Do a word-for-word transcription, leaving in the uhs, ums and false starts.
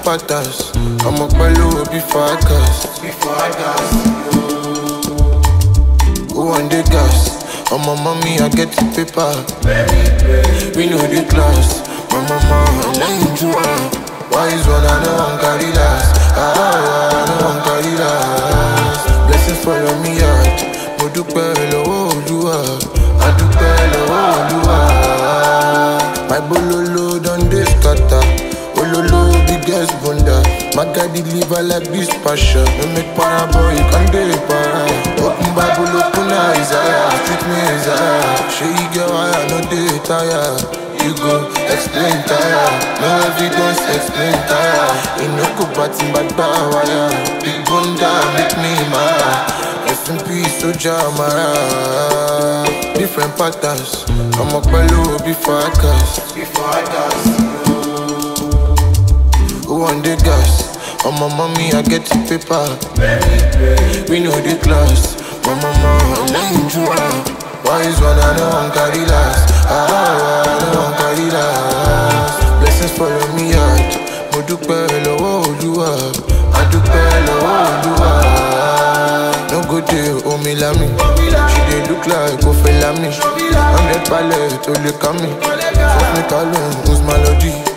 patterns. I'm up below before I cast. Before I cast. Who want the gas? On my mommy, I get the paper. We know the class. My mama, I love you. Wise one, I know I'm carry last. Ah, I know I'm carry last. Blessings follow me out. Mo dúpẹ́ lọ́wọ́ Olúwa. I dúpẹ́ lọ́wọ́ Olúwa. My bololo don dey scatter. Ololo biggest bunda. My guy deliver like this passion. No make para boy, you can dey para. Open Bible, open Isaiah. Treat me Isaiah. Shey you get why I no dey tire. You go explain tire. No evidence, explain tire. You no go batting back by wire. Big bunda make me mad. Rest in peace, Soja Mara. Different patterns. I'm up below before I cast. Before I cast. Who want the gas? On my mommy, I get the paper. We know the class. My mama, I love you. Wise one, I know I'm carry last. Ah, I know I'm carry last. Blessings follow me out. Mo dúpẹ́ lọ́wọ́ Olúwa. I dúpẹ́ lọ́wọ́ Olúwa. No go dey omi lami. She dey look like Kofi Lami. Hundred pallet to look at me. Fuck me, call him, who's my lodi?